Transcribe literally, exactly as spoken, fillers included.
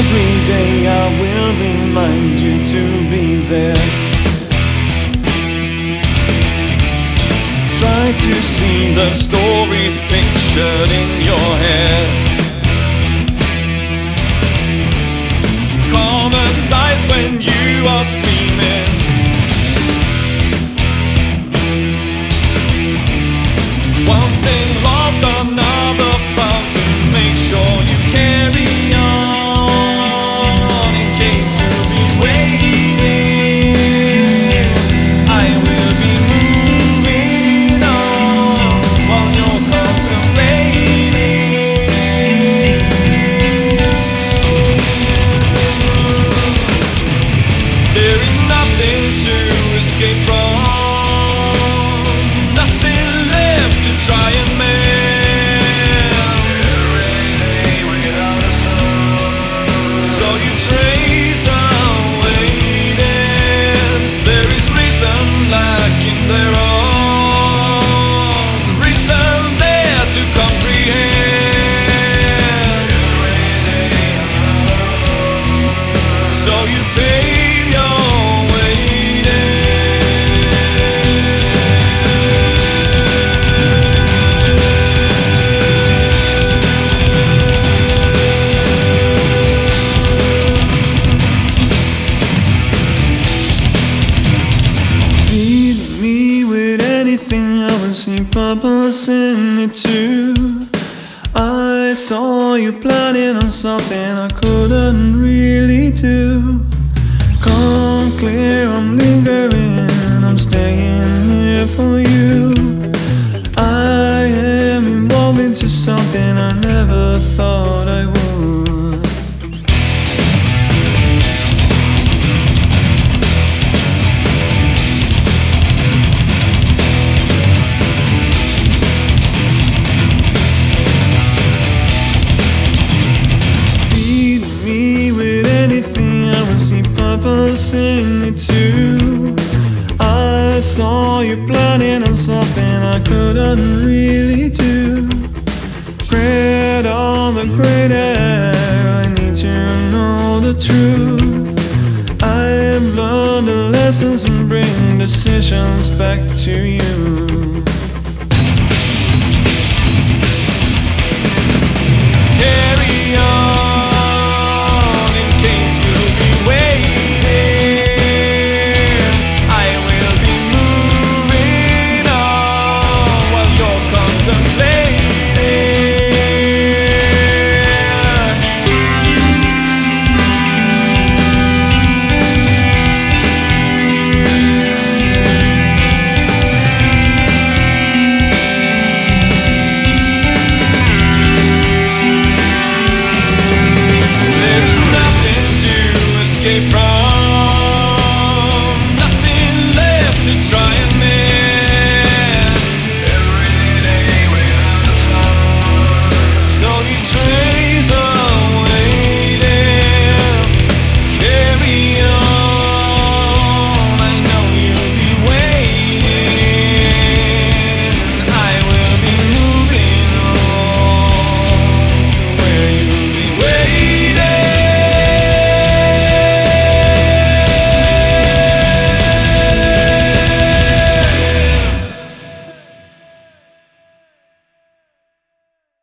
Every day I will remind you to be there. Try to see the story pictured in your head. Commerce dies when you are screaming. One thing lost, another found. To make sure you carry on, in case you'll be waiting, I will be moving on while you're contemplating. There is nothing to escape from, nothing left to try and make. So you trace awaiting. There is reason lacking their own, reason there to comprehend. So you pave your purpose in it too. I saw you planning on something I couldn't really do. Come clear, I'm lingering, I'm staying here for you. I am involved into something I never thought I would. In it too. I saw you planning on something I couldn't really do. Great on the great air, I need to know the truth. I have learned the lessons and bring decisions back to you.